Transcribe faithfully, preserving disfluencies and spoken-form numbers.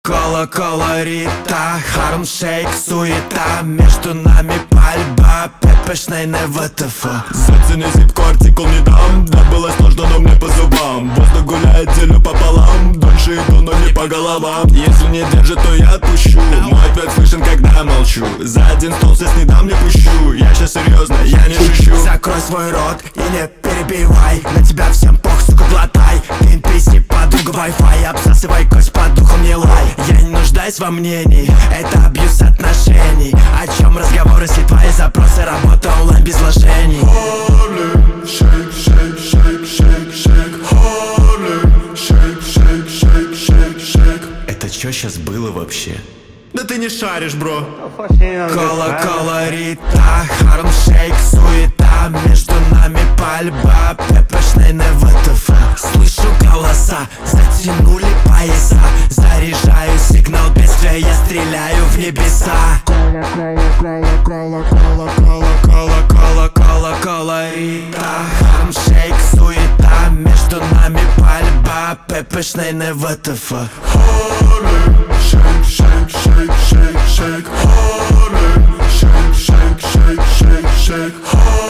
Кола, колорита, харм, шейк, суета. Между нами пальба, пепешная на ВТФ. Зацени зипку, артикул не дам. Да, было сложно, но мне по зубам. Воздух гуляет, делю пополам. Дольше иду, но не по головам. Если не держит, то я отпущу. Мой ответ слышен, когда молчу. За один стол сесть не дам, не пущу. Я щас серьезно, я не шучу. Закрой свой рот и не перебивай. На тебя всем пох, сука, глотай. Пин песни, подруга, Wi-Fi. Обсасывай кость, по духам не лай. Я не нуждаюсь во мнении, это абьюз отношений. О чем разговор, если твои запросы? Работа онлайн без вложений. Harlem, shake, shake, shake, shake, shake. Harlem, shake, shake, shake, shake, shake. Это чё щас было вообще? Да ты не шаришь, бро. Кола, колорита, харм, шейк, суета. Между нами пальба, пепешная на ВТФ. Слышу голоса, затянули пояса. Заряжаю сигнал бедствия, я стреляю в небеса. Кола, кола, кола, кола, кола, кола, кола, кола, колорита, харм, шейк, суета. Между нами пальба, пепешная на ВТФ. Harlem, shake, shake, shake, shake, shake. Harlem, shake, shake, shake, shake, shake.